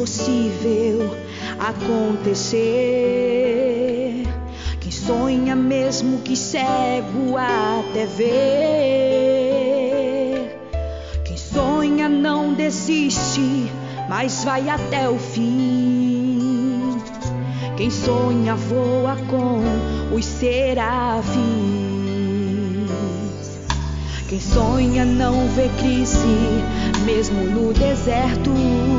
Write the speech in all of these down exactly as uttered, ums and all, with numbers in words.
impossível acontecer. Quem sonha mesmo que cego até ver. Quem sonha não desiste, mas vai até o fim. Quem sonha voa com os serafins. Quem sonha não vê crise, mesmo no deserto.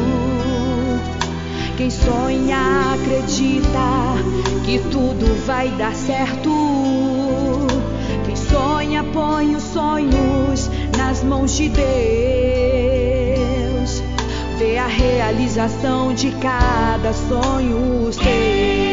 Quem sonha acredita que tudo vai dar certo. Quem sonha põe os sonhos nas mãos de Deus. Vê a realização de cada sonho seu.